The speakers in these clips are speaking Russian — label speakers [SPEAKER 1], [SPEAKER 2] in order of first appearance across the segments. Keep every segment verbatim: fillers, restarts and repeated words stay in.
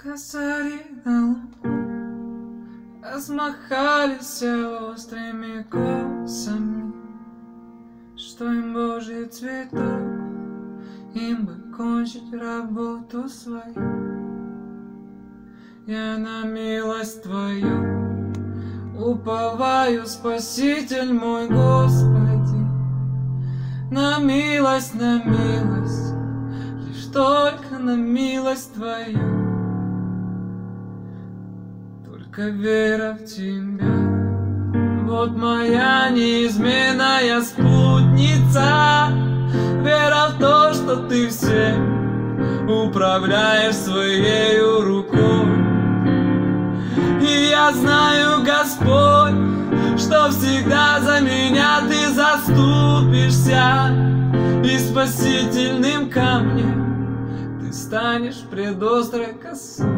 [SPEAKER 1] Косари на лугу размахались острыми косами, что им Божий цветок, им бы кончить работу свою. Я на милость Твою уповаю, Спаситель мой, Господи, на милость, на милость, лишь только на милость Твою. Только вера в Тебя, вот моя неизменная спутница. Вера в то, что Ты всем управляешь Своею рукой. И я знаю, Господь, что всегда за меня Ты заступишься, и спасительным камнем Ты станешь пред острой косой.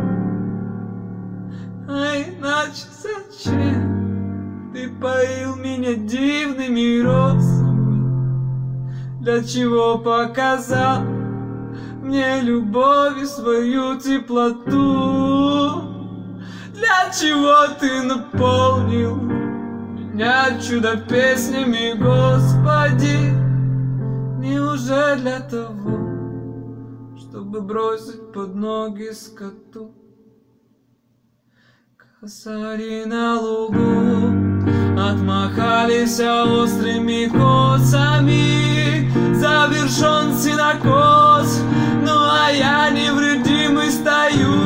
[SPEAKER 1] А иначе зачем Ты поил меня дивными розами? Для чего показал мне любовь и свою теплоту? Для чего Ты наполнил меня чудо-песнями, Господи? Неужели для того, чтобы бросить под ноги скоту? Косари на лугу отмахались острыми косами, завершен синокос, ну а я невредимый стою.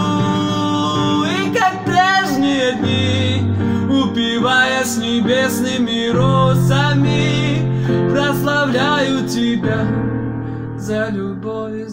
[SPEAKER 1] И как прежние дни, упиваясь небесными росами, прославляю Тебя за любовь и